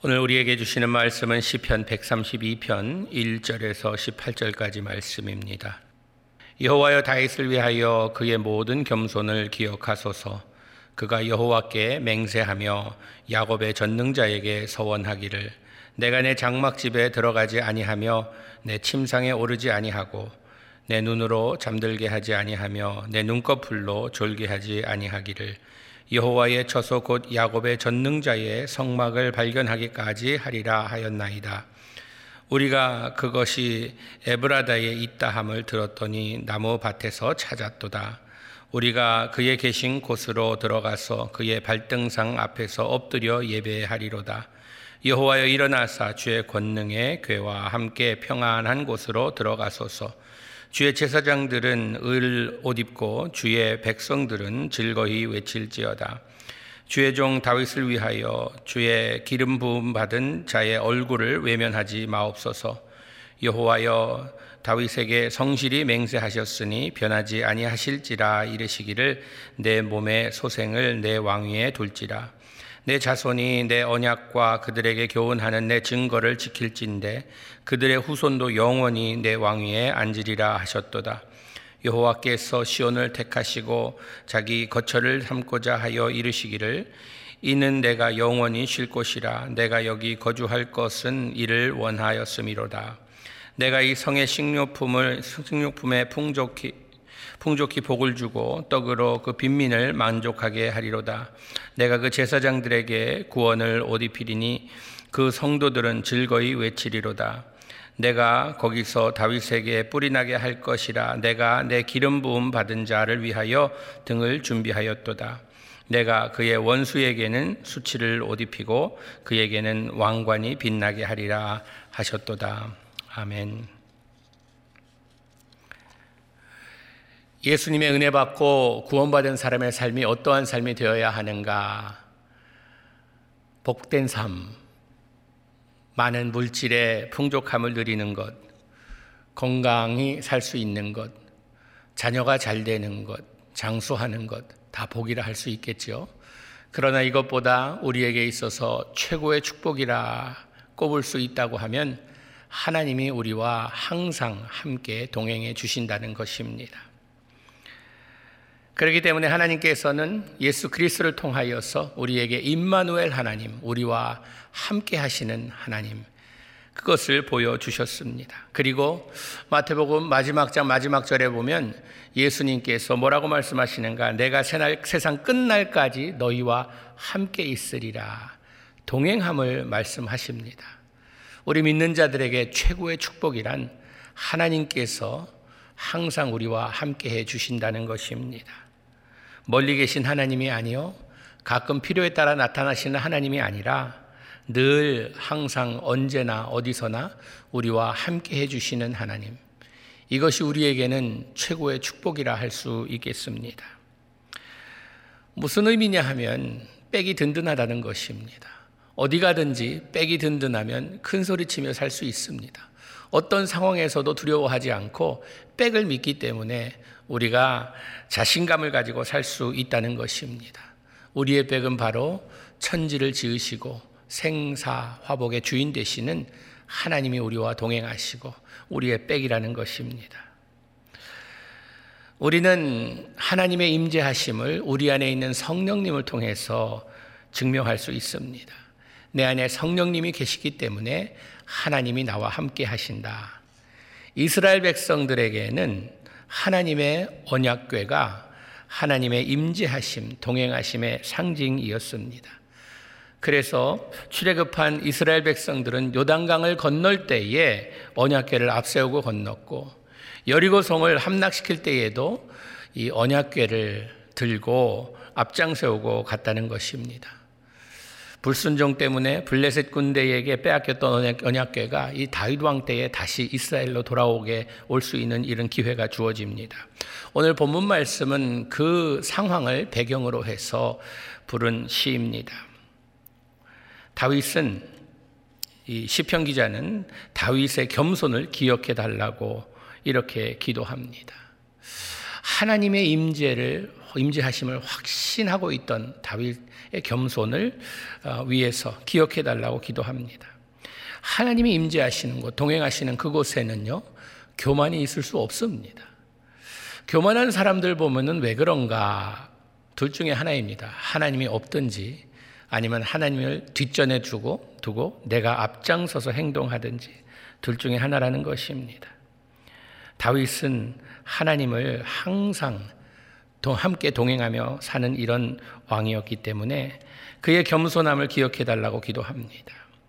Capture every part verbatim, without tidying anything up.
오늘 우리에게 주시는 말씀은 시편 백삼십이 편 일 절에서 십팔 절까지 말씀입니다. 여호와여, 다윗을 위하여 그의 모든 겸손을 기억하소서. 그가 여호와께 맹세하며 야곱의 전능자에게 서원하기를, 내가 내 장막집에 들어가지 아니하며 내 침상에 오르지 아니하고 내 눈으로 잠들게 하지 아니하며 내 눈꺼풀로 졸게 하지 아니하기를, 여호와의 처소 곧 야곱의 전능자의 성막을 발견하기까지 하리라 하였나이다. 우리가 그것이 에브라다에 있다 함을 들었더니 나무 밭에서 찾았도다. 우리가 그의 계신 곳으로 들어가서 그의 발등상 앞에서 엎드려 예배하리로다. 여호와여, 일어나사 주의 권능의 궤와 함께 평안한 곳으로 들어가소서. 주의 제사장들은 을 옷 입고 주의 백성들은 즐거이 외칠지어다. 주의 종 다윗을 위하여 주의 기름 부음 받은 자의 얼굴을 외면하지 마옵소서. 여호와여, 다윗에게 성실히 맹세하셨으니 변하지 아니하실지라 이르시기를, 내 몸의 소생을 내 왕위에 둘지라. 내 자손이 내 언약과 그들에게 교훈하는 내 증거를 지킬진대 그들의 후손도 영원히 내 왕위에 앉으리라 하셨도다. 여호와께서 시온을 택하시고 자기 거처를 삼고자 하여 이르시기를, 이는 내가 영원히 쉴 곳이라. 내가 여기 거주할 것은 이를 원하였음이로다. 내가 이 성의 식료품을 식료품에 풍족히 풍족히 복을 주고 떡으로 그 빈민을 만족하게 하리로다. 내가 그 제사장들에게 구원을 옷 입히리니 그 성도들은 즐거이 외치리로다. 내가 거기서 다윗에게 뿔이 나게 할 것이라. 내가 내 기름 부음 받은 자를 위하여 등을 준비하였도다. 내가 그의 원수에게는 수치를 옷 입히고 그에게는 왕관이 빛나게 하리라 하셨도다. 아멘. 예수님의 은혜 받고 구원받은 사람의 삶이 어떠한 삶이 되어야 하는가? 복된 삶, 많은 물질의 풍족함을 누리는 것, 건강히 살 수 있는 것, 자녀가 잘 되는 것, 장수하는 것, 다 복이라 할 수 있겠죠. 그러나 이것보다 우리에게 있어서 최고의 축복이라 꼽을 수 있다고 하면 하나님이 우리와 항상 함께 동행해 주신다는 것입니다. 그렇기 때문에 하나님께서는 예수 그리스도를 통하여서 우리에게 임마누엘 하나님, 우리와 함께 하시는 하나님, 그것을 보여주셨습니다. 그리고 마태복음 마지막 장 마지막 절에 보면 예수님께서 뭐라고 말씀하시는가? 내가 세상 끝날까지 너희와 함께 있으리라. 동행함을 말씀하십니다. 우리 믿는 자들에게 최고의 축복이란 하나님께서 항상 우리와 함께 해 주신다는 것입니다. 멀리 계신 하나님이 아니요, 가끔 필요에 따라 나타나시는 하나님이 아니라 늘 항상 언제나 어디서나 우리와 함께 해주시는 하나님, 이것이 우리에게는 최고의 축복이라 할 수 있겠습니다. 무슨 의미냐 하면 백이 든든하다는 것입니다. 어디 가든지 백이 든든하면 큰 소리치며 살 수 있습니다. 어떤 상황에서도 두려워하지 않고 백을 믿기 때문에 우리가 자신감을 가지고 살 수 있다는 것입니다. 우리의 백은 바로 천지를 지으시고 생사화복의 주인 되시는 하나님이 우리와 동행하시고 우리의 백이라는 것입니다. 우리는 하나님의 임재하심을 우리 안에 있는 성령님을 통해서 증명할 수 있습니다. 내 안에 성령님이 계시기 때문에 하나님이 나와 함께 하신다. 이스라엘 백성들에게는 하나님의 언약궤가 하나님의 임재하심, 동행하심의 상징이었습니다. 그래서 출애굽한 이스라엘 백성들은 요단강을 건널 때에 언약궤를 앞세우고 건넜고, 여리고성을 함락시킬 때에도 이 언약궤를 들고 앞장세우고 갔다는 것입니다. 불순종 때문에 블레셋 군대에게 빼앗겼던 언약궤가 이 다윗 왕 때에 다시 이스라엘로 돌아오게 올 수 있는 이런 기회가 주어집니다. 오늘 본문 말씀은 그 상황을 배경으로 해서 부른 시입니다. 다윗은, 이 시편 기자는 다윗의 겸손을 기억해 달라고 이렇게 기도합니다. 하나님의 임재를 임재하심을 확신하고 있던 다윗의 겸손을 위해서 기억해 달라고 기도합니다. 하나님이 임재하시는 곳, 동행하시는 그곳에는요, 교만이 있을 수 없습니다. 교만한 사람들 보면은 왜 그런가? 둘 중에 하나입니다. 하나님이 없든지 아니면 하나님을 뒷전에 두고, 두고 내가 앞장서서 행동하든지 둘 중에 하나라는 것입니다. 다윗은 하나님을 항상 함께 동행하며 사는 이런 왕이었기 때문에 그의 겸손함을 기억해 달라고 기도합니다.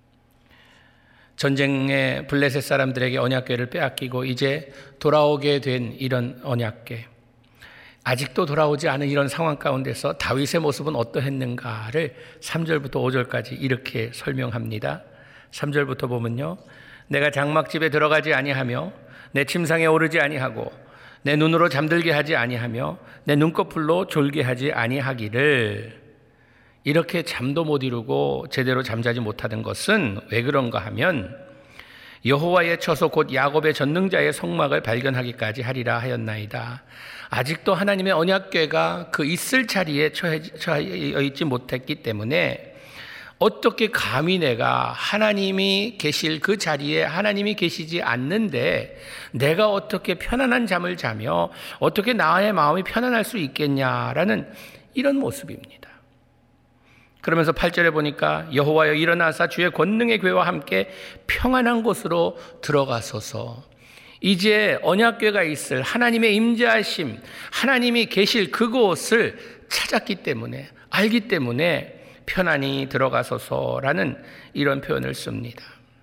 전쟁에 블레셋 사람들에게 언약궤를 빼앗기고 이제 돌아오게 된 이런 언약궤, 아직도 돌아오지 않은 이런 상황 가운데서 다윗의 모습은 어떠했는가를 삼 절부터 오 절까지 이렇게 설명합니다. 삼 절부터 보면요, 내가 장막집에 들어가지 아니하며 내 침상에 오르지 아니하고 내 눈으로 잠들게 하지 아니하며 내 눈꺼풀로 졸게 하지 아니하기를. 이렇게 잠도 못 이루고 제대로 잠자지 못하던 것은 왜 그런가 하면 여호와의 처소 곧 야곱의 전능자의 성막을 발견하기까지 하리라 하였나이다. 아직도 하나님의 언약궤가 그 있을 자리에 처해 있지 못했기 때문에 어떻게 감히 내가 하나님이 계실 그 자리에 하나님이 계시지 않는데 내가 어떻게 편안한 잠을 자며 어떻게 나의 마음이 편안할 수 있겠냐라는 이런 모습입니다. 그러면서 팔 절에 보니까 여호와여 일어나사 주의 권능의 궤와 함께 평안한 곳으로 들어가소서. 이제 언약궤가 있을 하나님의 임재하심, 하나님이 계실 그곳을 찾았기 때문에, 알기 때문에 편안히 들어가소서라는 이런 표현을 씁니다.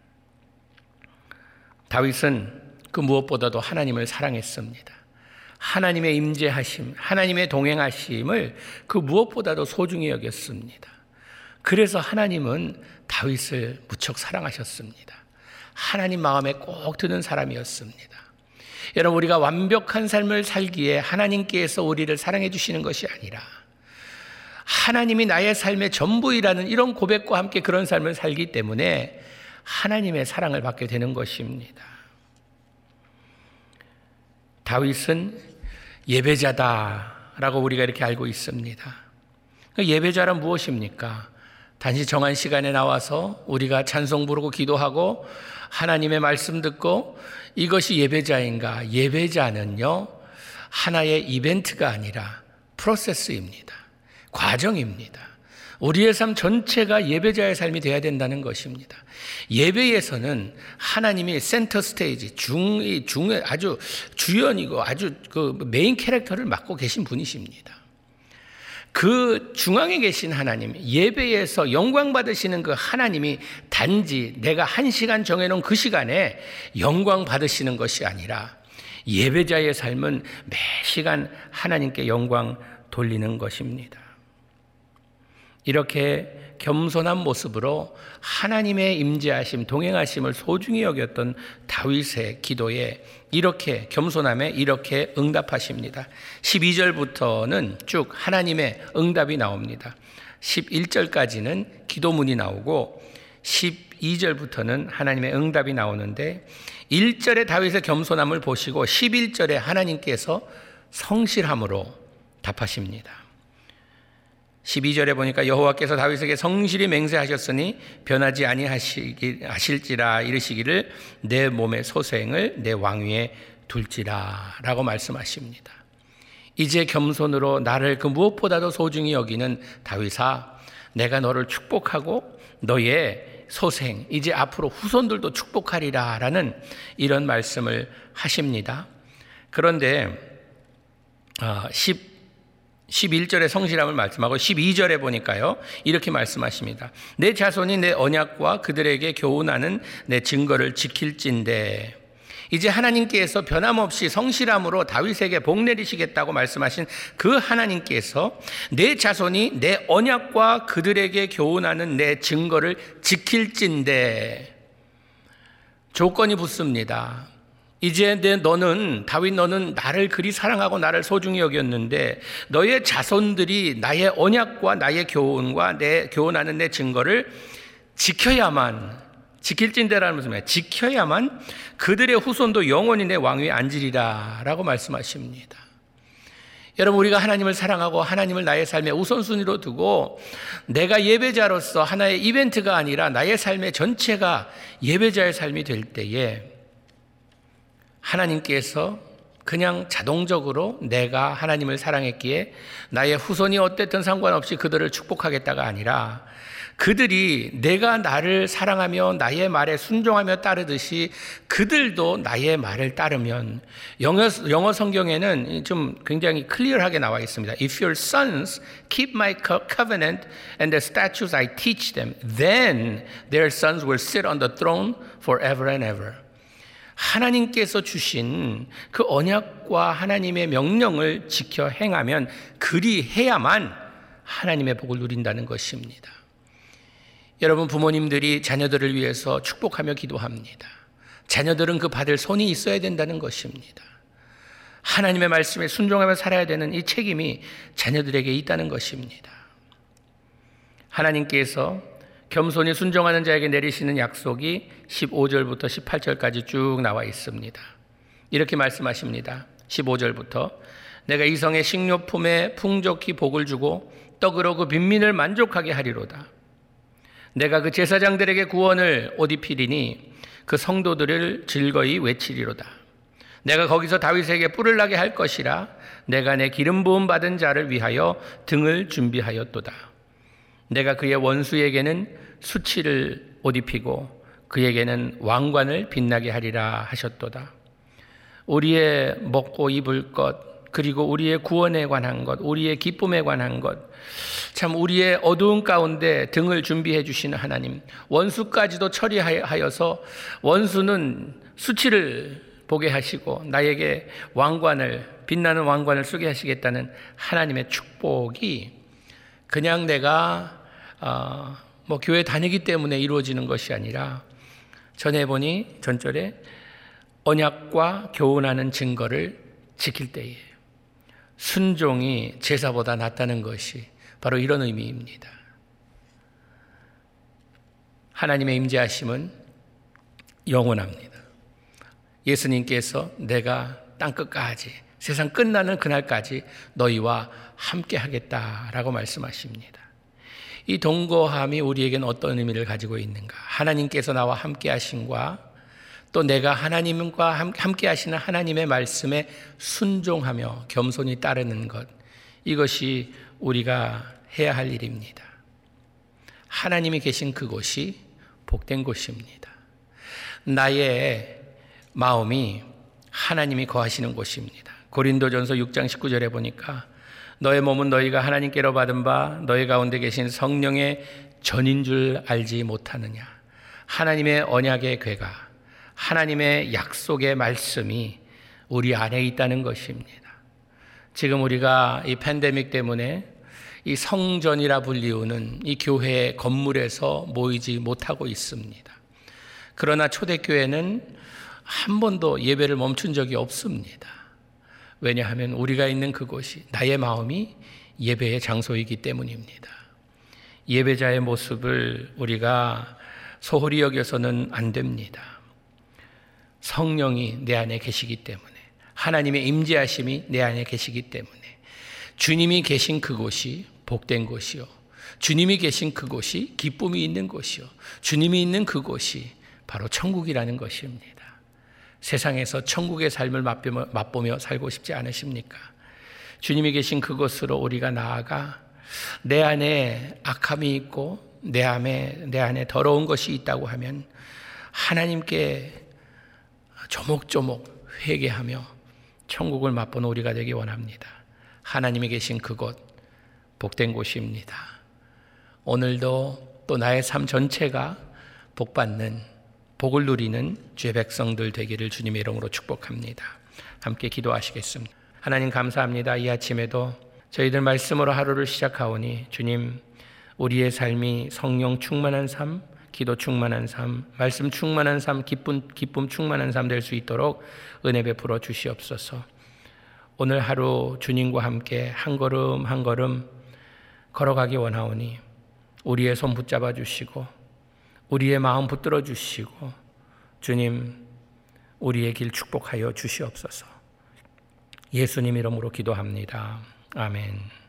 다윗은 그 무엇보다도 하나님을 사랑했습니다. 하나님의 임재하심, 하나님의 동행하심을 그 무엇보다도 소중히 여겼습니다. 그래서 하나님은 다윗을 무척 사랑하셨습니다. 하나님 마음에 꼭 드는 사람이었습니다. 여러분, 우리가 완벽한 삶을 살기에 하나님께서 우리를 사랑해 주시는 것이 아니라 하나님이 나의 삶의 전부이라는 이런 고백과 함께 그런 삶을 살기 때문에 하나님의 사랑을 받게 되는 것입니다. 다윗은 예배자다라고 우리가 이렇게 알고 있습니다. 예배자란 무엇입니까? 단지 정한 시간에 나와서 우리가 찬송 부르고 기도하고 하나님의 말씀 듣고 이것이 예배자인가? 예배자는요, 하나의 이벤트가 아니라 프로세스입니다. 과정입니다. 우리의 삶 전체가 예배자의 삶이 되어야 된다는 것입니다. 예배에서는 하나님이 센터 스테이지, 중, 중, 아주 주연이고 아주 그 메인 캐릭터를 맡고 계신 분이십니다. 그 중앙에 계신 하나님, 예배에서 영광 받으시는 그 하나님이 단지 내가 한 시간 정해놓은 그 시간에 영광 받으시는 것이 아니라 예배자의 삶은 매 시간 하나님께 영광 돌리는 것입니다. 이렇게 겸손한 모습으로 하나님의 임재하심, 동행하심을 소중히 여겼던 다윗의 기도에 이렇게 겸손함에 이렇게 응답하십니다. 십이 절부터는 쭉 하나님의 응답이 나옵니다. 십일 절까지는 기도문이 나오고 십이 절부터는 하나님의 응답이 나오는데 일 절에 다윗의 겸손함을 보시고 십일 절에 하나님께서 성실함으로 답하십니다. 십이 절에 보니까 여호와께서 다윗에게 성실히 맹세하셨으니 변하지 아니하실지라 이르시기를 내 몸의 소생을 내 왕위에 둘지라 라고 말씀하십니다. 이제 겸손으로 나를 그 무엇보다도 소중히 여기는 다윗아, 내가 너를 축복하고 너의 소생, 이제 앞으로 후손들도 축복하리라 라는 이런 말씀을 하십니다. 그런데 십 십일 절에 성실함을 말씀하고 십이 절에 보니까요, 이렇게 말씀하십니다. 내 자손이 내 언약과 그들에게 교훈하는 내 증거를 지킬진대. 이제 하나님께서 변함없이 성실함으로 다윗에게 복 내리시겠다고 말씀하신 그 하나님께서 내 자손이 내 언약과 그들에게 교훈하는 내 증거를 지킬진대. 조건이 붙습니다. 이제 내 너는 다윗 너는 나를 그리 사랑하고 나를 소중히 여겼는데 너의 자손들이 나의 언약과 나의 교훈과 내 교훈하는 내 증거를 지켜야만, 지킬진대라는 무슨 말이에요? 지켜야만 그들의 후손도 영원히 내 왕위에 앉으리라 라고 말씀하십니다. 여러분, 우리가 하나님을 사랑하고 하나님을 나의 삶의 우선순위로 두고 내가 예배자로서 하나의 이벤트가 아니라 나의 삶의 전체가 예배자의 삶이 될 때에 하나님께서 그냥 자동적으로 내가 하나님을 사랑했기에 나의 후손이 어땠든 상관없이 그들을 축복하겠다가 아니라 그들이 내가 나를 사랑하며 나의 말에 순종하며 따르듯이 그들도 나의 말을 따르면, 영어, 영어 성경에는 좀 굉장히 클리어하게 나와 있습니다. If your sons keep my covenant and the statutes I teach them, then their sons will sit on the throne forever and ever. 하나님께서 주신 그 언약과 하나님의 명령을 지켜 행하면, 그리해야만 하나님의 복을 누린다는 것입니다. 여러분, 부모님들이 자녀들을 위해서 축복하며 기도합니다. 자녀들은 그 받을 손이 있어야 된다는 것입니다. 하나님의 말씀에 순종하며 살아야 되는 이 책임이 자녀들에게 있다는 것입니다. 하나님께서 겸손히 순종하는 자에게 내리시는 약속이 십오 절부터 십팔 절까지 쭉 나와 있습니다. 이렇게 말씀하십니다. 십오 절부터 내가 이성의 식료품에 풍족히 복을 주고 떡으로 그 빈민을 만족하게 하리로다. 내가 그 제사장들에게 구원을 옷 입히리니 그 성도들을 즐거이 외치리로다. 내가 거기서 다윗에게 뿔을 나게 할 것이라. 내가 내 기름 부음 받은 자를 위하여 등을 준비하였도다. 내가 그의 원수에게는 수치를 옷 입히고 그에게는 왕관을 빛나게 하리라 하셨도다. 우리의 먹고 입을 것, 그리고 우리의 구원에 관한 것, 우리의 기쁨에 관한 것, 참 우리의 어두운 가운데 등을 준비해 주시는 하나님, 원수까지도 처리하여서 원수는 수치를 보게 하시고 나에게 왕관을, 빛나는 왕관을 쓰게 하시겠다는 하나님의 축복이 그냥 내가 어, 뭐 교회 다니기 때문에 이루어지는 것이 아니라, 전에 보니 전절에 언약과 교훈하는 증거를 지킬 때에 순종이 제사보다 낫다는 것이 바로 이런 의미입니다. 하나님의 임재하심은 영원합니다. 예수님께서 내가 땅끝까지, 세상 끝나는 그날까지 너희와 함께 하겠다라고 말씀하십니다. 이 동거함이 우리에게는 어떤 의미를 가지고 있는가? 하나님께서 나와 함께 하심과 또 내가 하나님과 함께 하시는 하나님의 말씀에 순종하며 겸손히 따르는 것, 이것이 우리가 해야 할 일입니다. 하나님이 계신 그곳이 복된 곳입니다. 나의 마음이 하나님이 거하시는 곳입니다. 고린도전서 육 장 십구 절에 보니까 너의 몸은 너희가 하나님께로 받은 바 너희 가운데 계신 성령의 전인 줄 알지 못하느냐. 하나님의 언약의 궤가, 하나님의 약속의 말씀이 우리 안에 있다는 것입니다. 지금 우리가 이 팬데믹 때문에 이 성전이라 불리우는 이 교회 건물에서 모이지 못하고 있습니다. 그러나 초대교회는 한 번도 예배를 멈춘 적이 없습니다. 왜냐하면 우리가 있는 그곳이, 나의 마음이 예배의 장소이기 때문입니다. 예배자의 모습을 우리가 소홀히 여겨서는 안 됩니다. 성령이 내 안에 계시기 때문에, 하나님의 임재하심이 내 안에 계시기 때문에, 주님이 계신 그곳이 복된 곳이요, 주님이 계신 그곳이 기쁨이 있는 곳이요, 주님이 있는 그곳이 바로 천국이라는 것입니다. 세상에서 천국의 삶을 맛보며, 맛보며 살고 싶지 않으십니까? 주님이 계신 그곳으로 우리가 나아가 내 안에 악함이 있고 내 안에, 내 안에 더러운 것이 있다고 하면 하나님께 조목조목 회개하며 천국을 맛보는 우리가 되기 원합니다. 하나님이 계신 그곳, 복된 곳입니다. 오늘도 또 나의 삶 전체가 복받는, 복을 누리는 주의 백성들 되기를 주님의 이름으로 축복합니다. 함께 기도하시겠습니다. 하나님 감사합니다. 이 아침에도 저희들 말씀으로 하루를 시작하오니 주님, 우리의 삶이 성령 충만한 삶, 기도 충만한 삶, 말씀 충만한 삶, 기쁨, 기쁨 충만한 삶 될 수 있도록 은혜 베풀어 주시옵소서. 오늘 하루 주님과 함께 한 걸음 한 걸음 걸어가기 원하오니 우리의 손 붙잡아 주시고 우리의 마음 붙들어 주시고 주님, 우리의 길 축복하여 주시옵소서. 예수님 이름으로 기도합니다. 아멘.